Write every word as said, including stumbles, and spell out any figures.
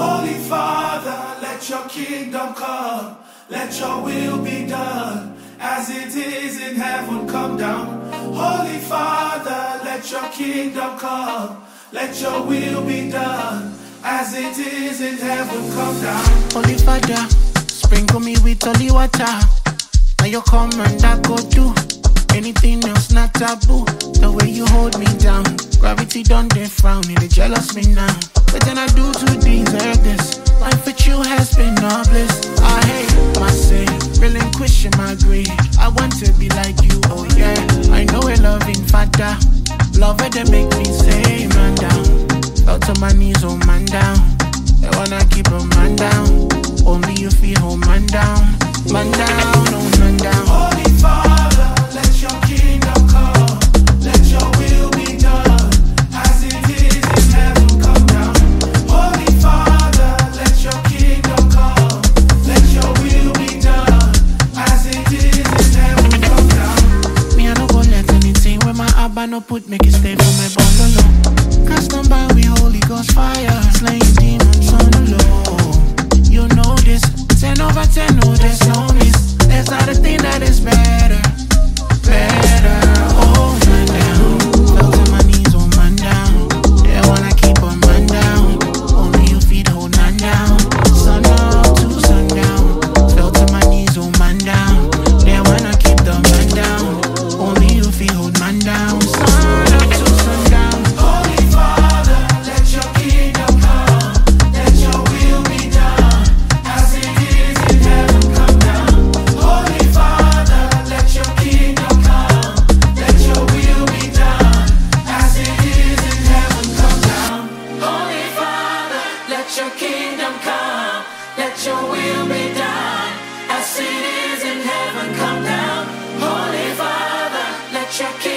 Holy Father, let your kingdom come. Let your will be done. As it is in heaven, come down. Holy Father, let your kingdom come. Let your will be done. As it is in heaven, come down. Holy Father, sprinkle me with holy water. Now you come and I go do anything else not taboo. The way you hold me down, gravity done they frown, it jealous me now. What can I do to deserve this? Life with you has been a bliss. I hate my sin, relinquishing my greed. I want to be like you, oh yeah. I know a loving Father, love it that make me say man down. Fell to my knees, oh man down. They wanna keep a man down. Only you feel oh man down. Man down, oh man down. Holy Father, let your kingdom come. Let your will be done. As it is in heaven, come down. Holy Father, let your kingdom come. Let your will be done. As it is in heaven, come down. Me I no go let anything where my abba no put make it stay for my bungalow. Cast on by we Holy Ghost fire, slaying demons on the low. You know this, ten over ten, no there's no miss. There's not a thing that is better, better. Oh man down, fell to my knees, oh man down. They wanna keep a man down. Only you feed hold man down. Sun up to sundown, fell to my knees, oh man down. They wanna keep the man down. Only you feed hold man down. Sun up to sundown. Holy Father, let your kingdom come. Let your will be done. As it is in heaven, come down. Holy Father, let your kingdom come. Let your will be done. As it is in heaven, come down. Holy Father, let your kingdom come. Let your will be done. As it is in heaven, come down. Holy Father, let your kingdom